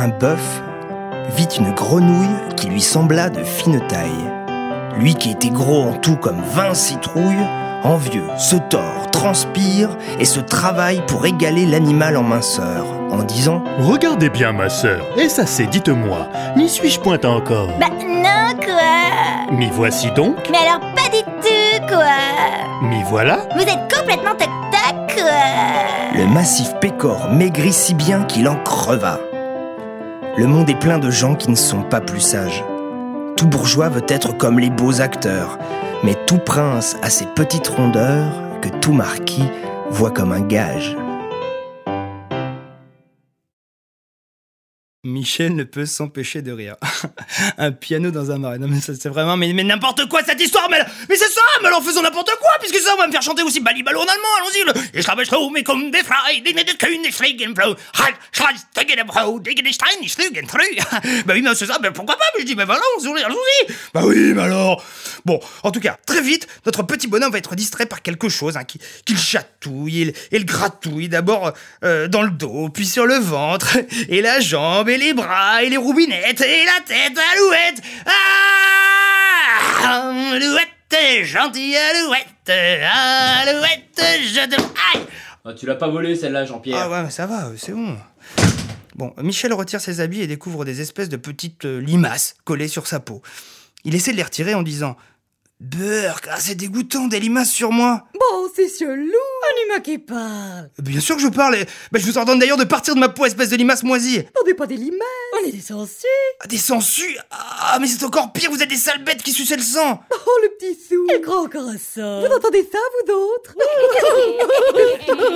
un bœuf vit une grenouille qui lui sembla de fine taille. Lui qui était gros en tout comme 20 citrouilles, envieux, se tord, transpire et se travaille pour égaler l'animal en minceur, en disant « Regardez bien ma sœur, et ça c'est, dites-moi, n'y suis-je point encore ?» Bah non quoi. M'y voici donc. Mais alors pas du tout quoi. M'y voilà. Vous êtes complètement toc-toc quoi. Le massif Pécor maigrit si bien qu'il en creva. Le monde est plein de gens qui ne sont pas plus sages. Tout bourgeois veut être comme les beaux acteurs, mais tout prince a ses petites rondeurs que tout marquis voit comme un gage. Michel ne peut s'empêcher de rire. Un piano dans un marais. Non mais ça c'est vraiment... Mais n'importe quoi cette histoire. Mais c'est ça. Mais alors faisons n'importe quoi. Puisque ça on va me faire chanter aussi Bali Balo en allemand. Allons-y. Ich habe Strom comme des Frei, die des König fliegen floh. Bah oui mais c'est ça. Mais pourquoi pas. Mais je dis mais voilà, allons-y. Bah oui mais alors. Bon, en tout cas, très vite, notre petit bonhomme va être distrait par quelque chose qu'il chatouille et le gratouille d'abord dans le dos, puis sur le ventre, et la jambe, et les bras, et les roubinettes, et la tête, Alouette. Ah, Alouette, gentille Alouette, Alouette, je te... Aïe. Ah, tu l'as pas volé celle-là, Jean-Pierre. Ah ouais, mais ça va, c'est bon. Bon, Michel retire ses habits et découvre des espèces de petites limaces collées sur sa peau. Il essaie de les retirer en disant « Burk, c'est dégoûtant, des limaces sur moi !» Bon, c'est chelou, un humain qui parle. Bien sûr que je parle, et je vous ordonne d'ailleurs de partir de ma peau, espèce de limace moisie. On n'est pas des limaces, on est des sangsues. Ah, des sangsues? Ah, mais c'est encore pire, vous êtes des sales bêtes qui sucent le sang. Oh, le petit sou. Il croit encore à ça. Vous entendez ça, vous d'autres?